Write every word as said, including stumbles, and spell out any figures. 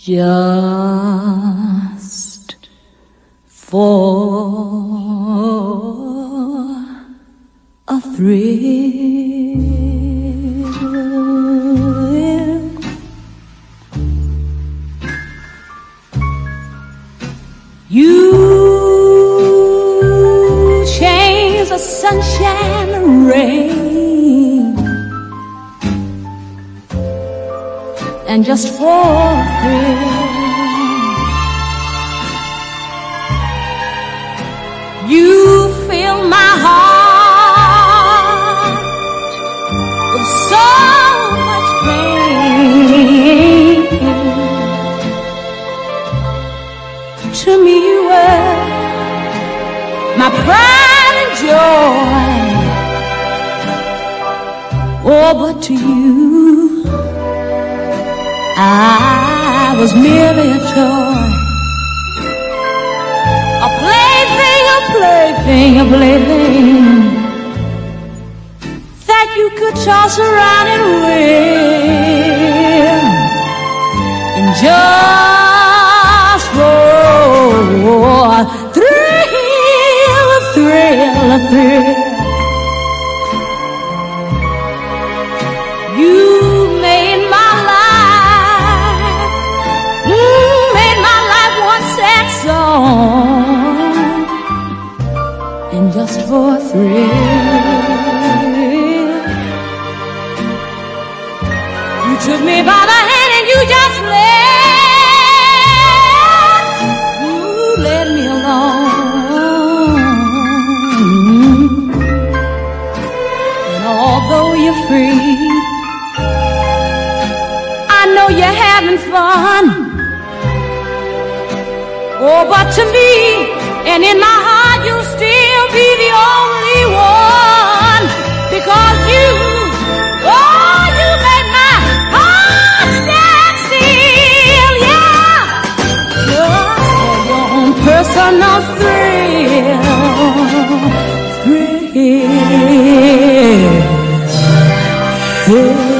Just for a thrill, you change the sunshine and rain, and just for a thrill, you fill my heart with so much pain. To me you were my pride and joy, oh, but to you I was merely a toy, a plaything, a plaything, a plaything that you could toss around and win, and just for a thrill, a thrill, a thrill. You made my life, mm, made my life one sad song, and just for a thrill, you took me by the hand and you just let, you let me alone. And although you're free, I know you're having fun. Oh, but to me and in my heart you'll still be the only one, because you, oh, you made my heart stand still, yeah, just for your own personal thrill, thrill, thrill.